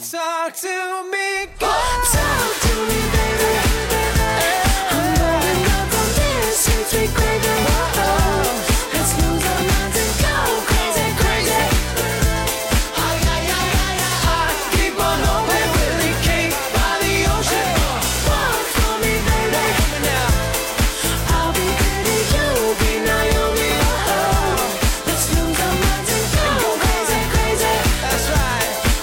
Talk to me, God. Talk to me, baby. I'm going up on this sweet, sweet gravy. Whoa, let's lose our minds and go crazy, crazy. I keep on hoping Willie King by the ocean. Walk for me, baby. I'll be Kitty, you'll be Naomi. Let's lose our minds and go crazy, crazy. That's right.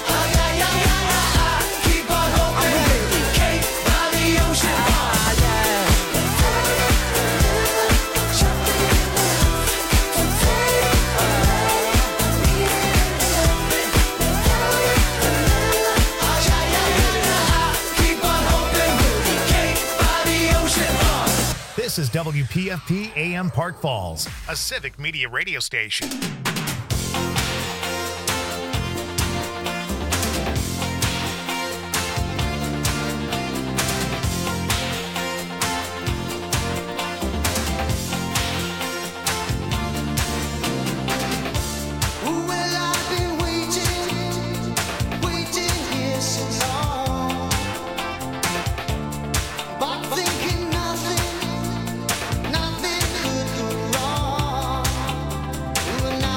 This is WPFP AM Park Falls, a civic media radio station. Nothing could go wrong.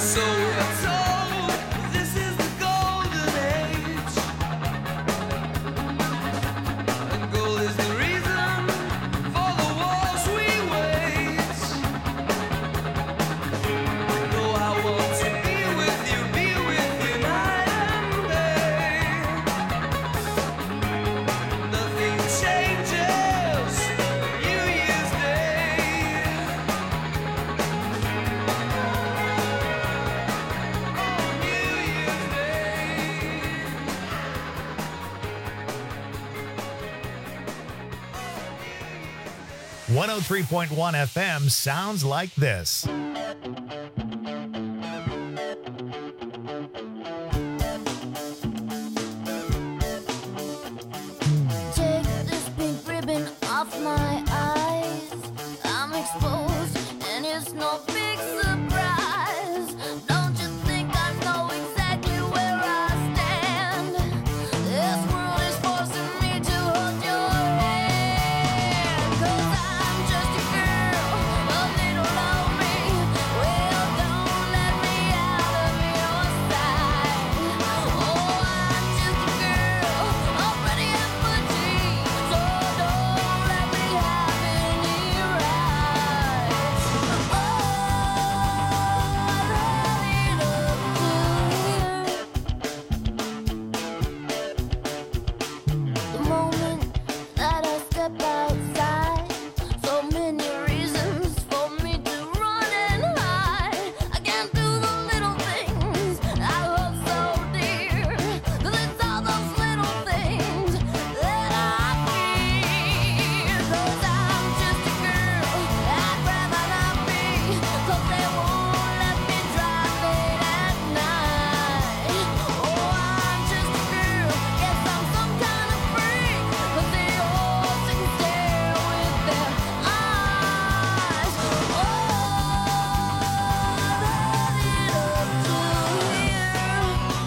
So we're told this is the golden age, and gold is the reason for the wars we wage. Though I want to be with you night and day. Nothing changes New Year's Day. New Year's Day. 103.1 FM sounds like this. Take this pink ribbon off my eyes. I'm exposed, and it's no big surprise. Don't you think I know exactly where I stand? This world is forcing me to hold your hand. 'Cause I'm just a girl, a little lonely. Well, don't let me out of your sight. Oh, I'm just a girl, already at my dreams. So don't let me have any rights. Oh, I love the moment that I step outside. So many reasons for me to run and hide. I can't do the little things I love so dear. 'Cause it's all those little things that I fear. 'Cause I'm just a girl, I'd rather not be. 'Cause they won't let me drive late at night. Oh, I'm just a girl, yes, I'm some kind of freak. 'Cause they all sit and stare with their eyes. Oh, I let it up to here.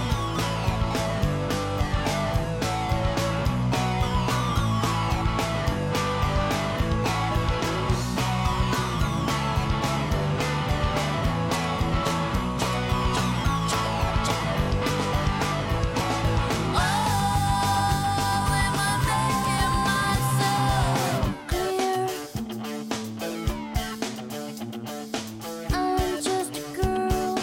Oh, am I making myself clear? I'm just a girl.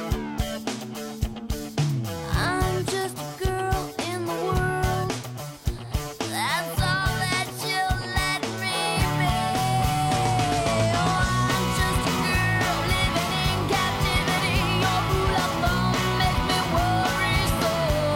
I'm just a girl in the world. That's all that you'll let me be. Oh, I'm just a girl living in captivity. Your rule of thumb make me worry so.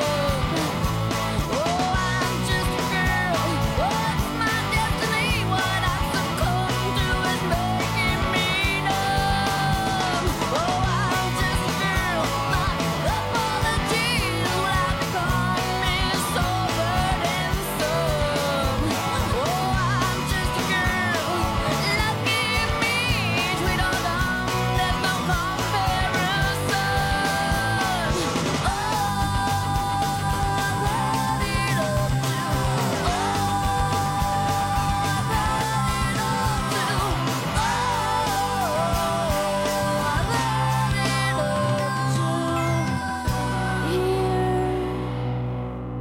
Oh, I'm just a girl. What's my destiny? What I succumb to is making me numb. Oh, I'm just a girl. My apologies will have become me so burdensome. Oh, I'm just a girl. Lucky me, sweet or dumb, there's no comparison. Oh, I let it up to. Oh, I let it up to. Oh, I let it up to here.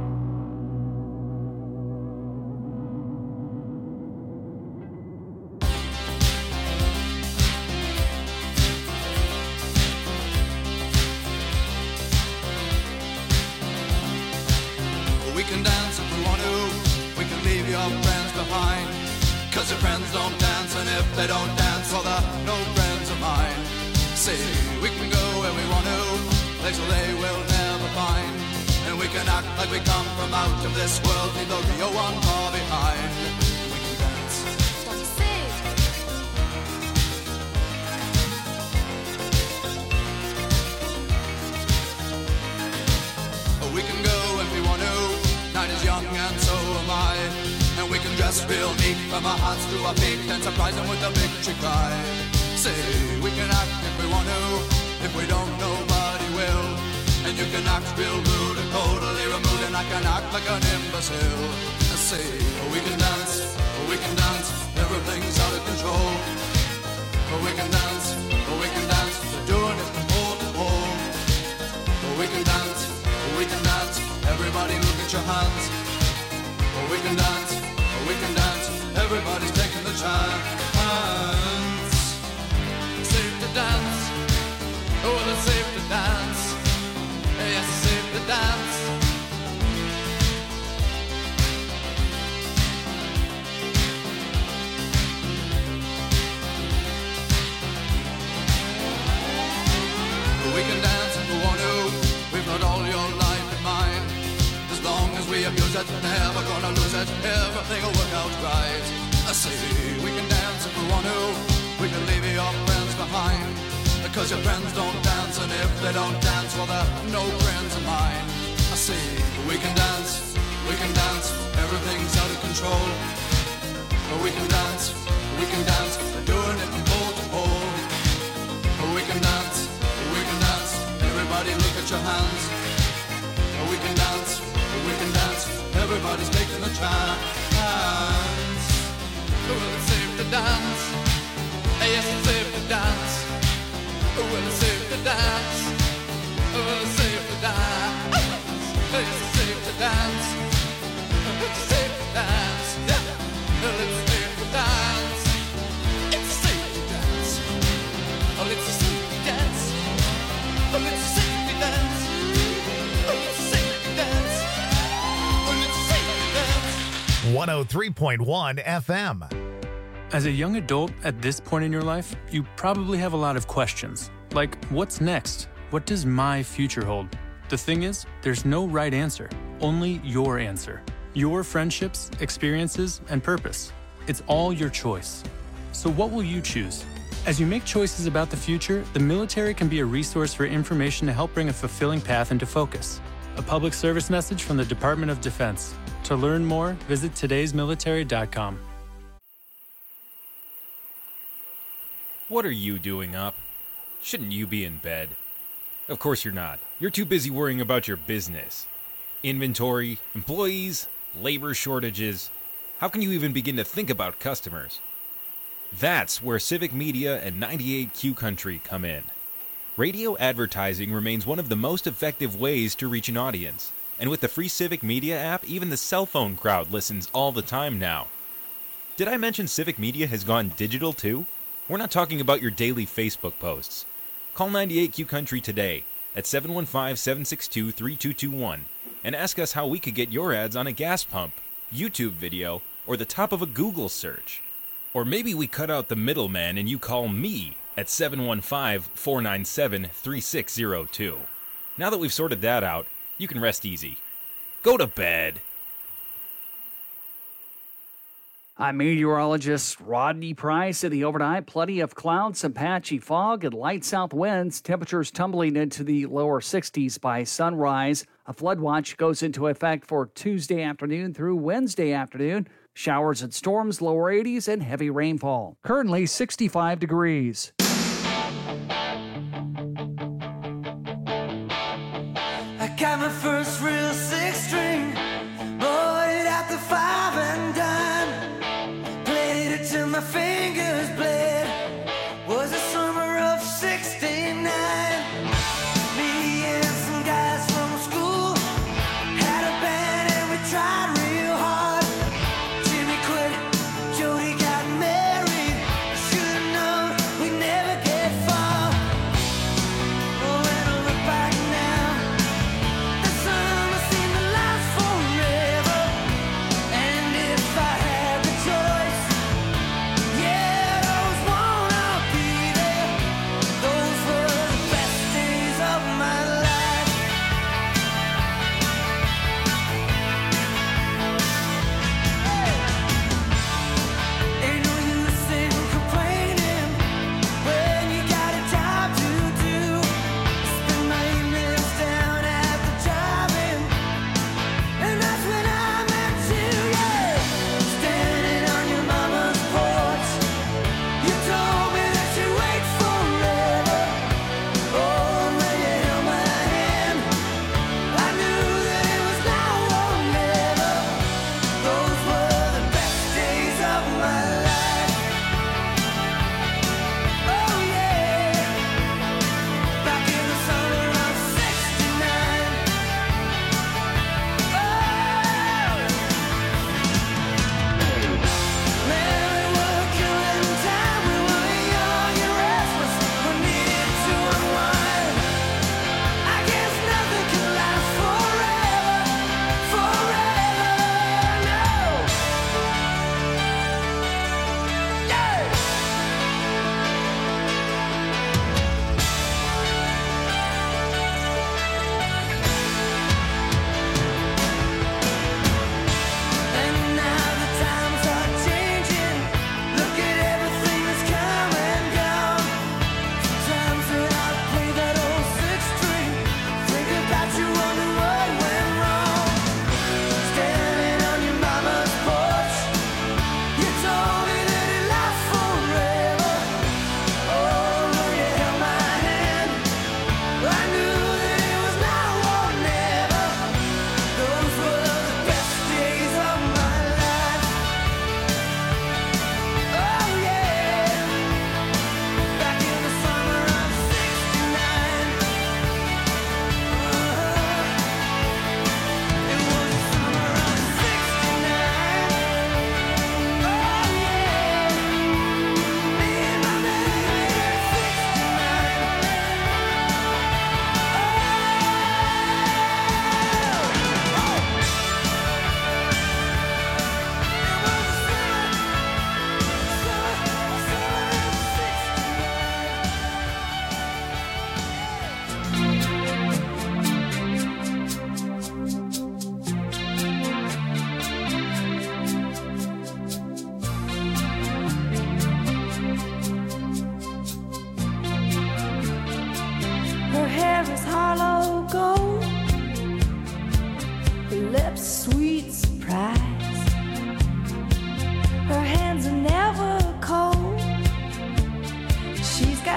We can dance if we want to. We can leave your friends behind. 'Cause your friends don't dance, and if they don't dance, well, they're no friends of mine. See, we can go where we want to, places they will never find. And we can act like we come from out of this world, leave the real one far behind. We can dance. Don't you see? We can go if we want to. Night is young and so am I. And we can dress real neat from our hearts to our feet and surprise them with a victory cry. Say, we can act if we want to. If we don't, nobody will. And you can act real rude and totally removed, and I can act like an imbecile. I say, we can dance, everything's out of control. We can dance, we're doing it from pole to pole. it, never gonna lose it. Everything will work out right. I say we can dance if we want to. We can leave your friends behind. Because your friends don't dance, and if they don't dance, well, they're no friends of mine. I say we can dance, everything's out of control. But we can dance, they're doing it from pole to pole. But we can dance, everybody look at your hands. But we can dance, everybody's making a chance. Well, it's safe to dance, yes, it's safe to dance. Well, it's safe to dance, well, it's safe to dance. It's safe to dance, it's safe to dance. Well, it's safe to dance, it's safe to dance. Oh, it's safe to dance, oh, it's safe to dance. Oh, it's safe to dance, oh, it's safe to dance. 103.1 FM. As a young adult at this point in your life, you probably have a lot of questions. Like, what's next? What does my future hold? The thing is, there's no right answer, only your answer. Your friendships, experiences, and purpose. It's all your choice. So what will you choose? As you make choices about the future, the military can be a resource for information to help bring a fulfilling path into focus. A public service message from the Department of Defense. To learn more, visit todaysmilitary.com. What are you doing up? Shouldn't you be in bed? Of course you're not. You're too busy worrying about your business. Inventory, employees, labor shortages. How can you even begin to think about customers? That's where Civic Media and 98Q Country come in. Radio advertising remains one of the most effective ways to reach an audience. And with the free Civic Media app, even the cell phone crowd listens all the time now. Did I mention Civic Media has gone digital too? We're not talking about your daily Facebook posts. Call 98Q Country today at 715-762-3221 and ask us how we could get your ads on a gas pump, YouTube video, or the top of a Google search. Or maybe we cut out the middleman and you call me at 715-497-3602. Now that we've sorted that out, you can rest easy. Go to bed. I'm meteorologist Rodney Price. In the overnight, plenty of clouds, some patchy fog, and light south winds. Temperatures tumbling into the lower 60s by sunrise. A flood watch goes into effect for Tuesday afternoon through Wednesday afternoon. Showers and storms, lower 80s, and heavy rainfall. Currently 65 degrees. I got my first real six string, bought it at the 5 and dime, played it till my fingers bled. Was the summer of '69. Me and some guys from school had a band and we tried real hard. Jimmy quit, Jody got married. Should've known we'd never get far. Oh, when I look back now, the summer seemed to last forever. And if I had the choice, yeah,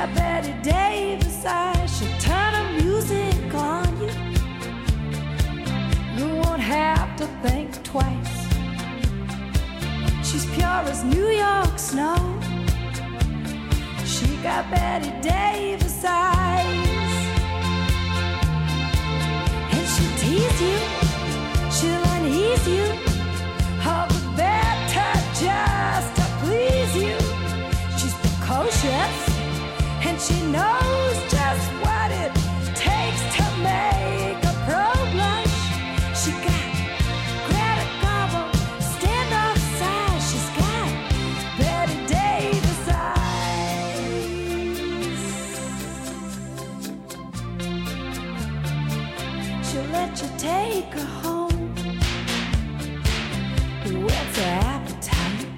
got Betty Davis eyes. She'll turn her music on you. You won't have to think twice. She's pure as New York snow. She got Betty Davis eyes. And she'll tease you, she'll unease you, all the better just to please you. She's precocious, and she knows just what it takes to make a pro blush. She got Greta Garbo, standoff size. She's got Betty Davis eyes. She'll let you take her home. Whet's her appetite?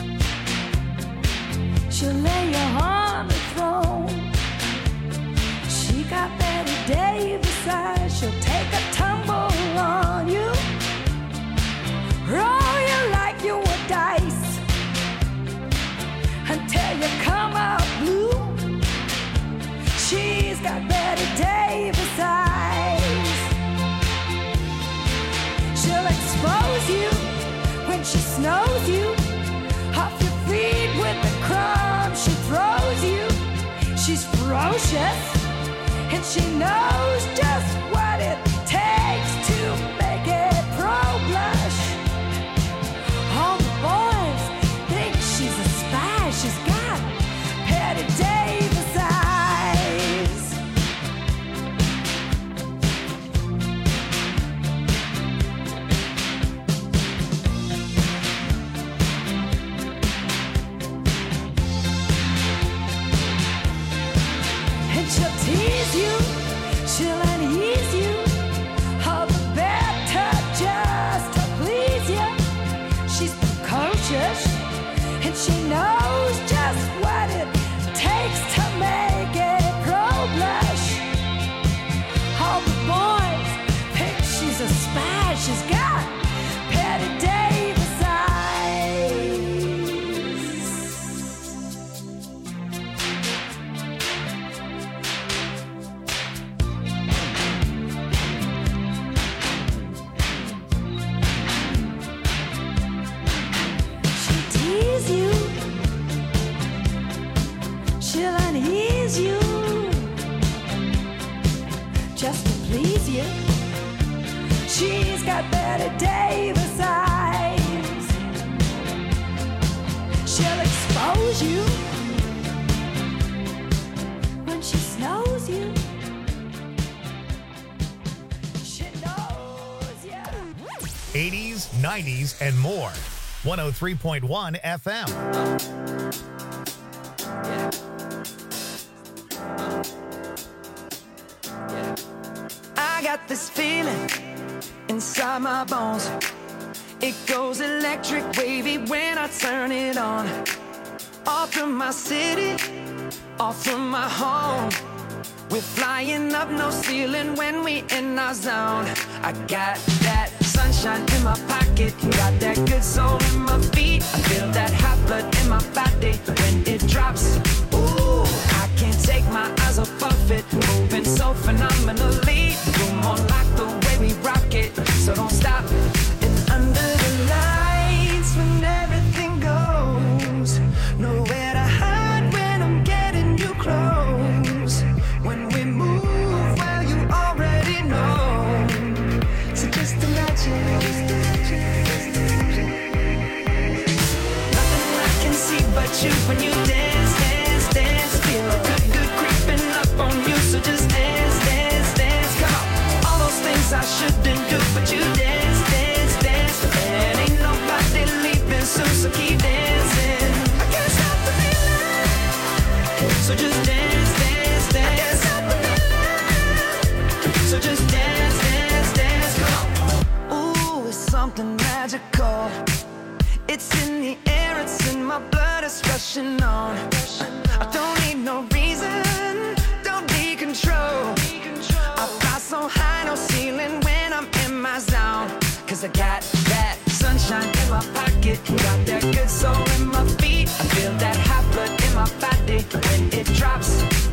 She'll lay you on the throne. She got Betty Davis eyes. She'll take a tumble on you, roll you like you were dice, until you come out blue. She's got Betty Davis eyes. She'll expose you when she snows you off your feet with the crumbs she throws you. She's ferocious, and she knows just what it takes to make it pro blush. All the boys think she's a spy. She's got Betty Davis eyes. And she'll tease you, she'll unease you, all the better just to please you. She's precocious, and she knows just what it takes to make it pro blush. All the boys think she's a spy. She's got Betty Davis eyes. She'll tease you, she'll unease you, just to please you. She's got Betty Davis eyes. She'll expose you when she snows you. She knows you. 80s, 90s, and more. 103.1 FM. I got this feeling inside my bones. It goes electric wavy when I turn it on. Off from my city, off from my home. We're flying up, no ceiling when we in our zone. I got that sunshine in my pocket, got that good soul in my feet. I feel that hot blood in my body when it drops. Ooh, I can't take my eyes off of it, moving so phenomenally. You're more like the way we rock it, so don't stop. And under the lights when everything goes, nowhere to hide when I'm getting you close. When we move, well, you already know. So just imagine. Nothing I can see but you when you dance, dance, dance. Feel good, good creeping up on you. So just dance, dance, dance. Come on. All those things I shouldn't do, but you dance, dance, dance. And ain't nobody leaving soon, so keep dancing. I can't stop the feeling. So just dance, dance, dance. I can't stop the feeling. So just dance, dance, dance. Come on. Ooh, it's something magical. It's in the air, it's in my blood, it's rushing on. I don't need no reason, don't need control. I fly so high, no ceiling when I'm in my zone. Cause I got that sunshine in my pocket, got that good soul in my feet. I feel that hot blood in my body when it drops.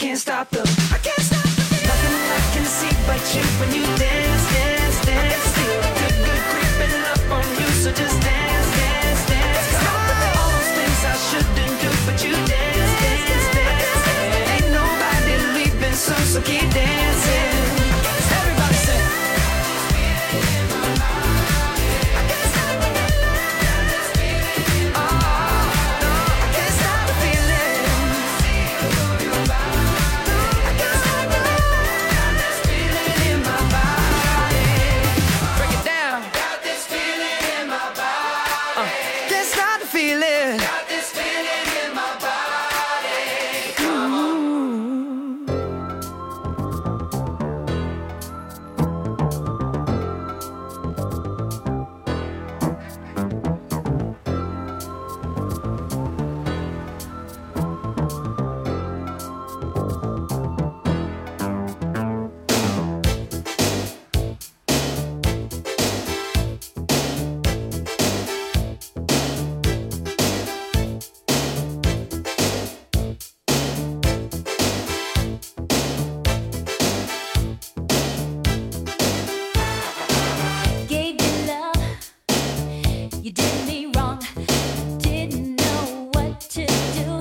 can't stop the nothing I can see but you when you dance, dance, dance. Feel good, good creeping up on you, so just dance, dance, dance. All those things I shouldn't do, but you dance, dance, dance. Ain't nobody leaving soon, so keep dancing. Everybody say. Gave you love, you did me wrong, didn't know what to do.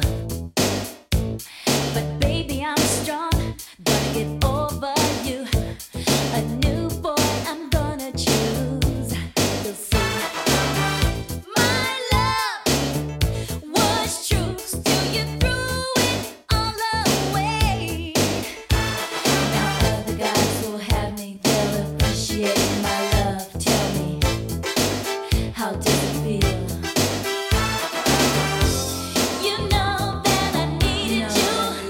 But baby, I'm strong, gonna get over you. A new boy I'm gonna choose. You'll see. My love was true, still you threw it all away. Now other guys will have me, they'll appreciate my love. Tell me, how does it feel? You know that I needed you.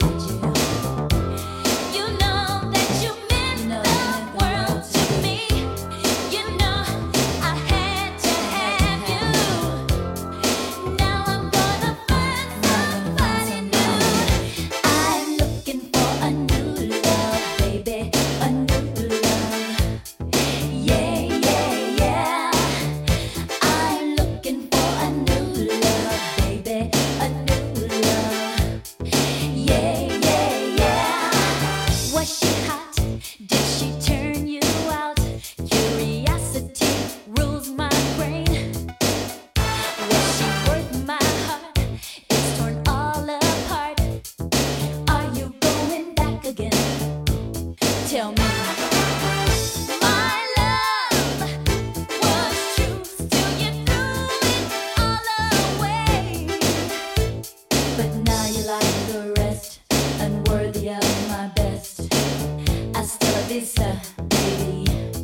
You know that you meant the world to me. You know I had to have you. Now I'm gonna find somebody new. I'm looking for a new love, baby, a new love. Yeah, yeah, yeah. I'm looking for a new love, baby, a new love. Yeah, yeah, yeah. Was she hot? Did she turn you out? Curiosity rules my brain. Was she worth my heart? It's torn all apart. Are you going back again? Tell me. My love was true, still you threw it all away. But now you like the rest, unworthy of my best. Hasta la vista, baby.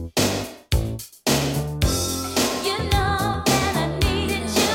You know that I needed you.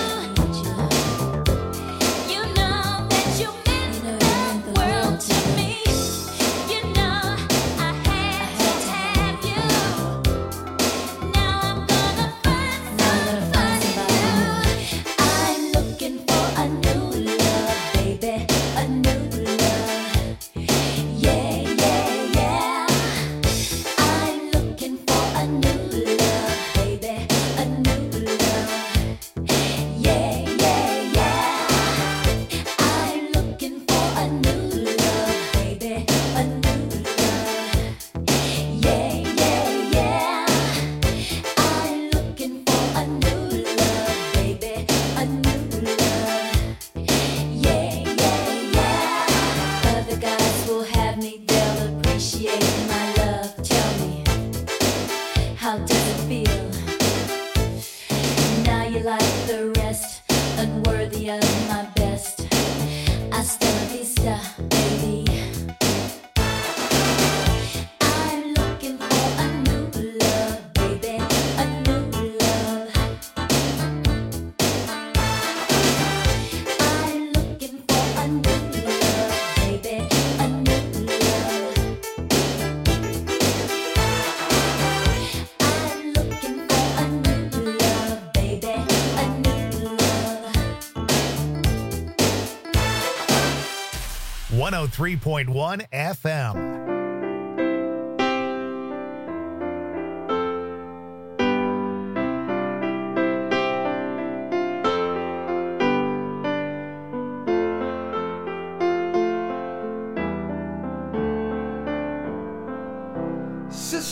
You know that you meant the world to me. You know I had to have you. Now I'm gonna find somebody new. I'm looking for a new love, baby, a new love. Yeah, yeah, yeah. I'm looking for a new love, baby, a new love. Yeah, yeah, yeah. I'm looking for a new love, baby, a new love. Yeah, yeah, yeah. I'm looking for a new love, baby, a new love. Yeah, yeah, yeah. Other guys will have me, they'll appreciate my love. Tell me, how does it feel? Now you like the rest, unworthy of my best. Hasta la vista, baby. I'm looking for a new love, baby, a new love. I'm looking for a new love, baby, a new love. I'm looking for a new love, baby, a new love. 103.1 FM.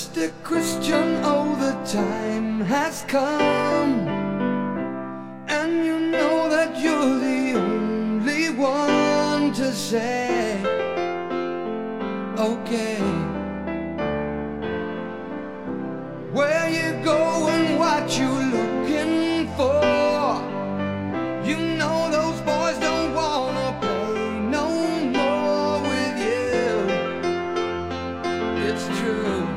Sister Christian, oh, the time has come, and you know that you're the only one to say, okay. Where you going, what you looking for? You know those boys don't wanna play no more with you. It's true.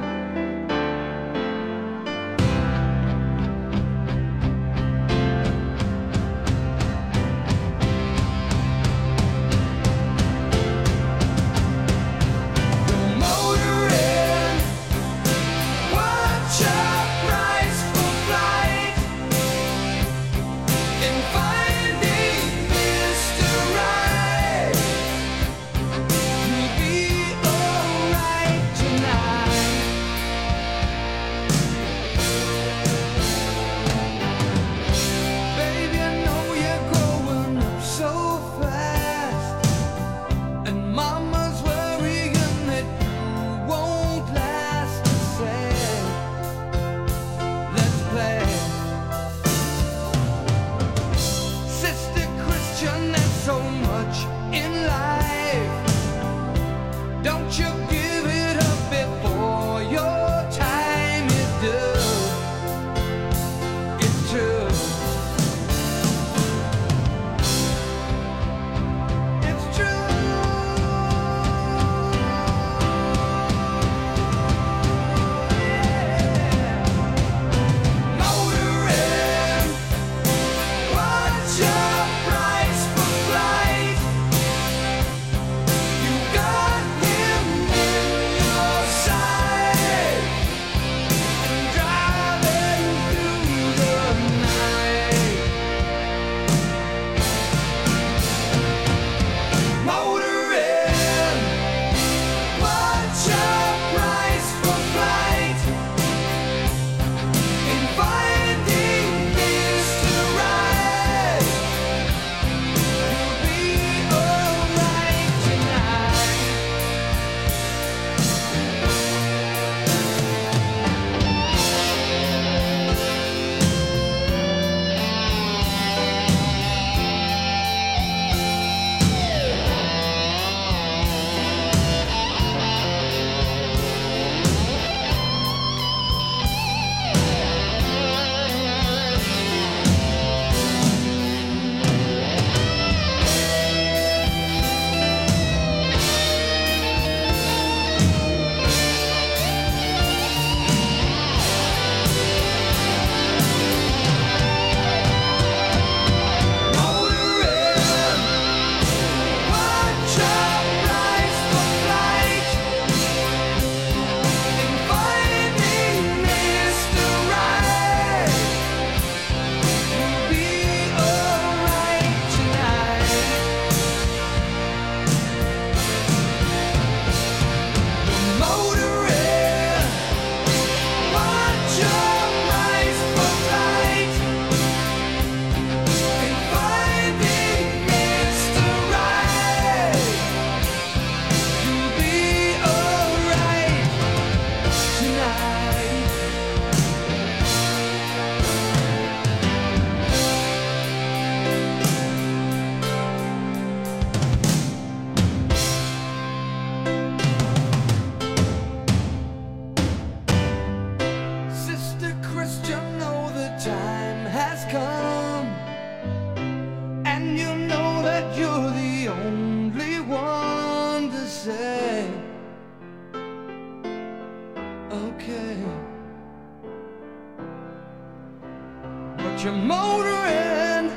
You're motoring,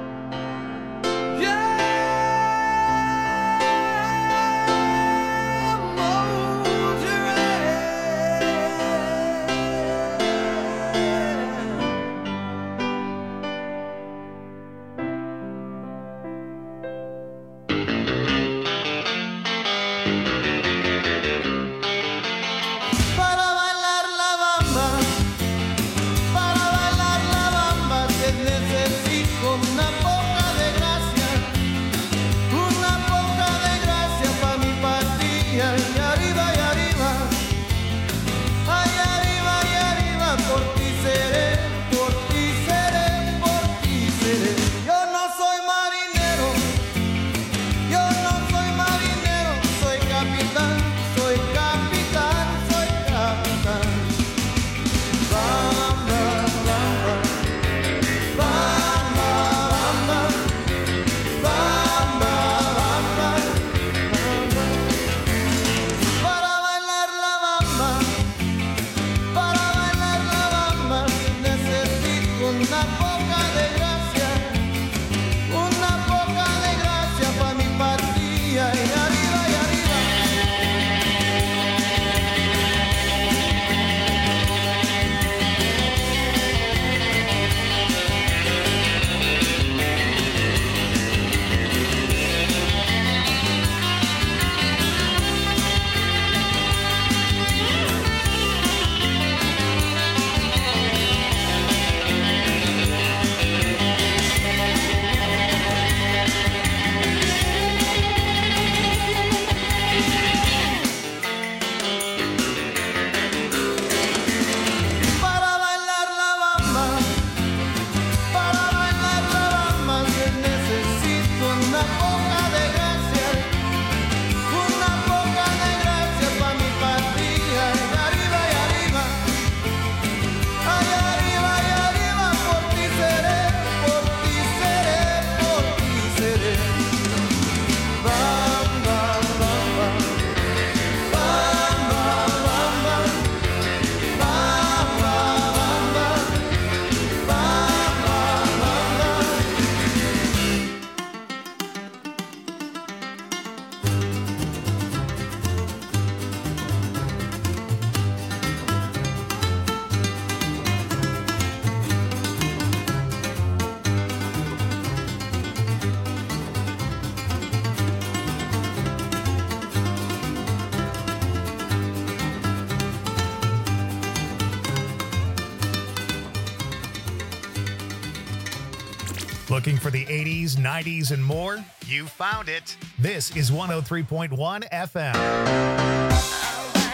yeah, motoring. Looking for the 80s, 90s, and more? You found it. This is 103.1 FM.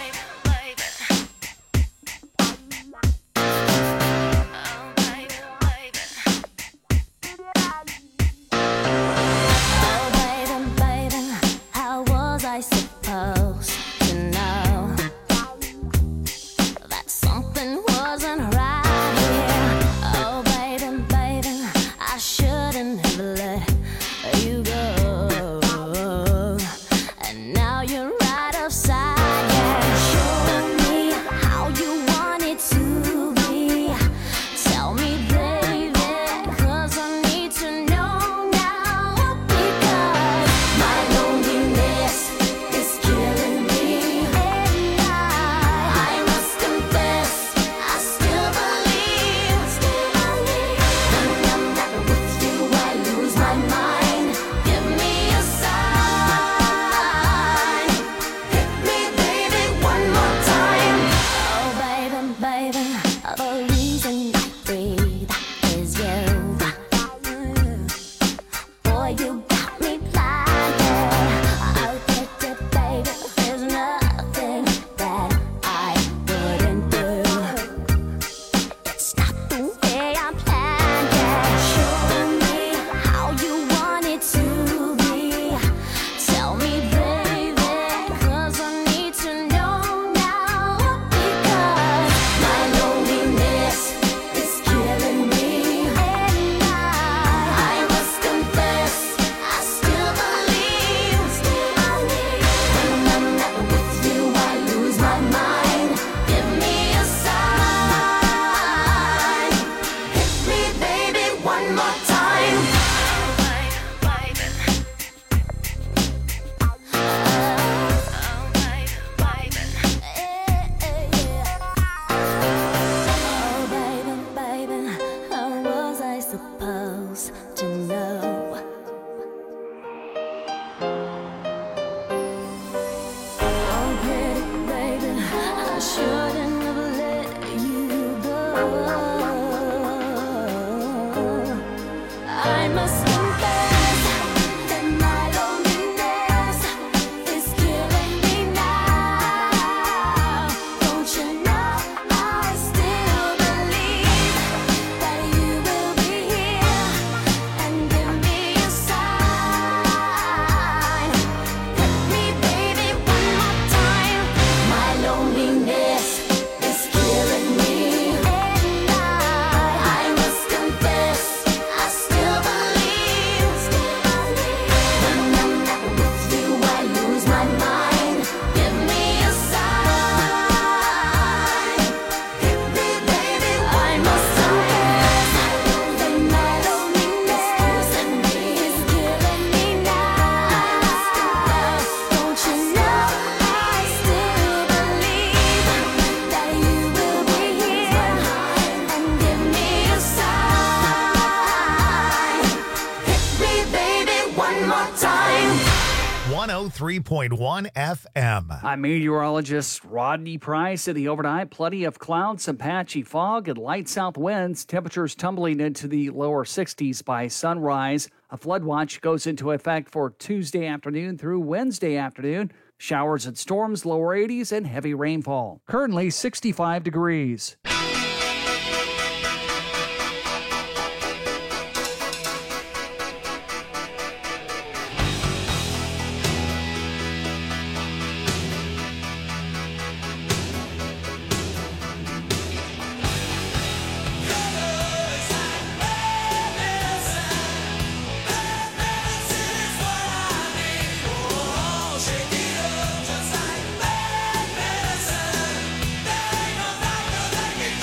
I supposed to know that something wasn't right here. Oh, baby, baby, I shouldn't have let you go. And now you're right upside down. Show me how you want it to be. Tell me, baby, 'cause I need to know now. Because my loneliness is killing me, and I must confess, I still believe. When I'm not with you, I lose my mind. Give me a sign. Hit me, baby, one more time. Oh, baby, baby, the reason I breathe is you. Boy, you got me blinded. I'll get it, baby. There's nothing that I wouldn't do. It's not the way I planned it. Show me how you want it to be. Tell me, baby, 'cause I need to know now. Because my loneliness is killing me, and I must confess, I still believe. When I'm not with you, I lose my mind. Give me a sign. Hit me, baby, one more time. Oh, baby, baby, how was I supposed to know? Oh, pretty baby, I shouldn't have let you go. I must confess that my loneliness is killing me now. Don't you know I still believe that you will be here and give me a sign. Hit me, baby, one more time. My loneliness is killing me, and I must confess, I still believe. When I'm not with you, I lose my mind. Give me a sign. Hit me, baby, one more time. That my loneliness is killing me now. Don't you know I still believe that you will be here and give me a sign. Hit me, baby, one more time. 103.1 FM. I'm meteorologist Rodney Price. In the overnight, plenty of clouds, some patchy fog, and light south winds. Temperatures tumbling into the lower 60s by sunrise. A flood watch goes into effect for Tuesday afternoon through Wednesday afternoon. Showers and storms, lower 80s, and heavy rainfall. Currently 65 degrees. Shake it up just like bad medicine. There ain't no doctor that can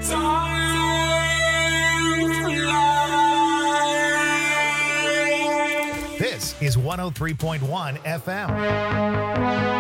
This is 103.1 FM.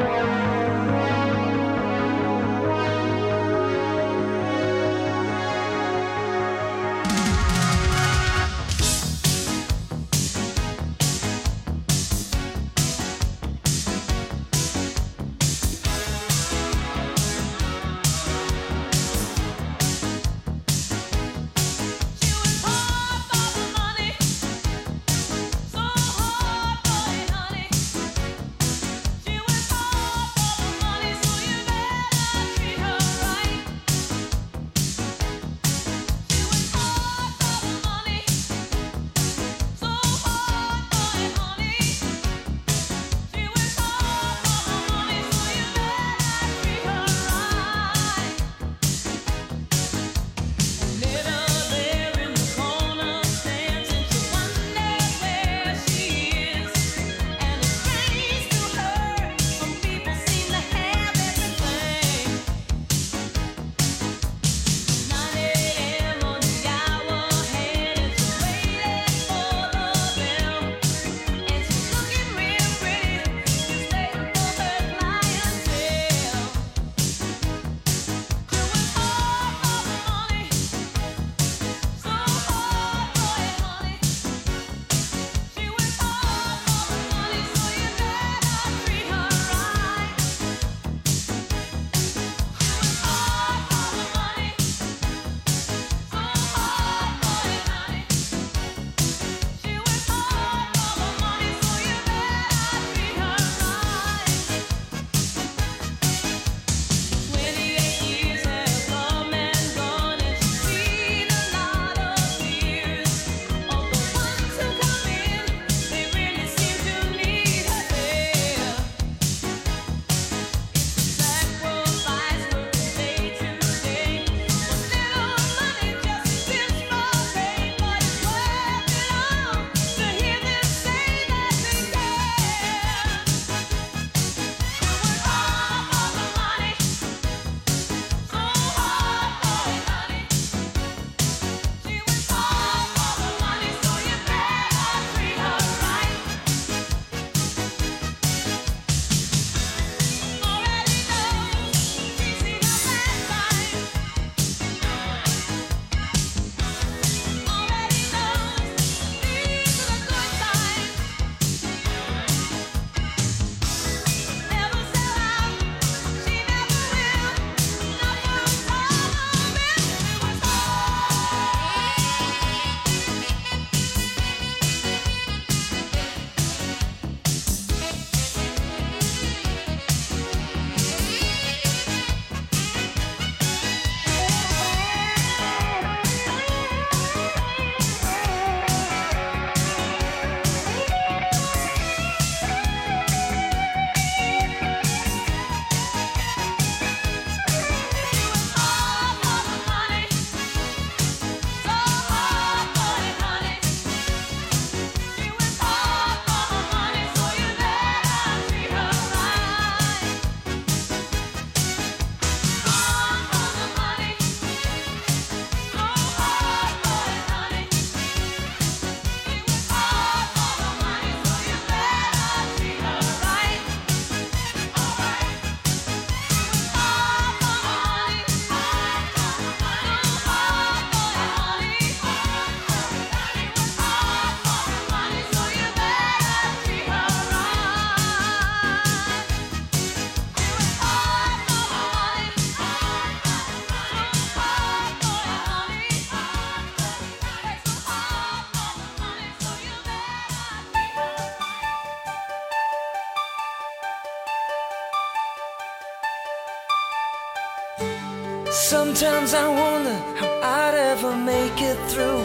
Sometimes I wonder how I'd ever make it through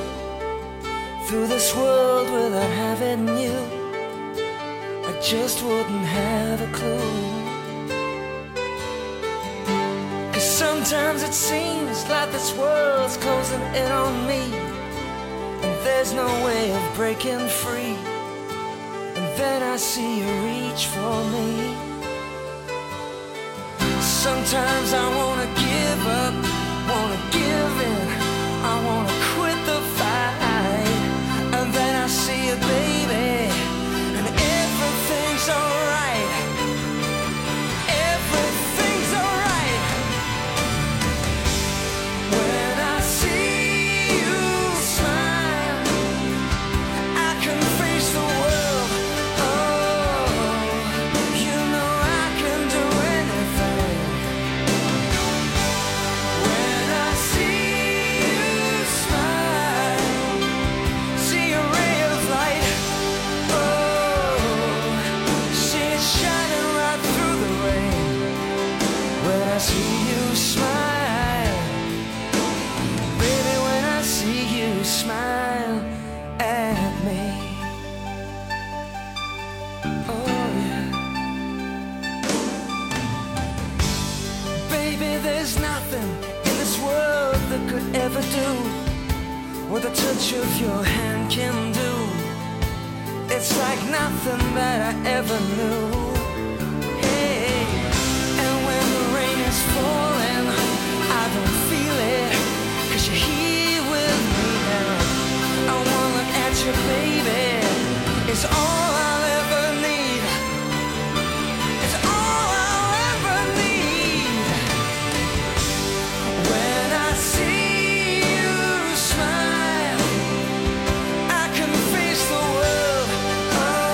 this world without having you. I just wouldn't have a clue. 'Cause sometimes it seems like this world's closing in on me, and there's no way of breaking free. And then I see you reach for me. Sometimes I wanna give up, wanna give what the touch of your hand can do. It's like nothing that I ever knew.